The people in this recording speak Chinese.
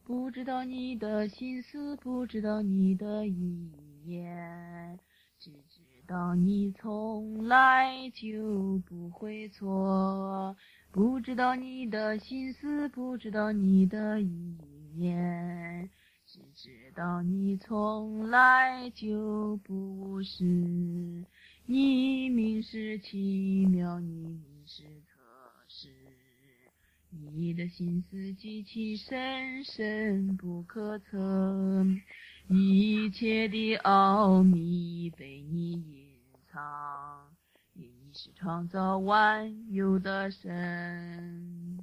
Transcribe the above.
不知道你的心思，不知道你的意念，只知道你从来就不会错。不知道你的心思，不知道你的意念，只知道你从来就不是。你明是奇妙，你明是测试，你的心思极其深深不可测，一切的奥秘被你隐藏，因你是创造万有的神。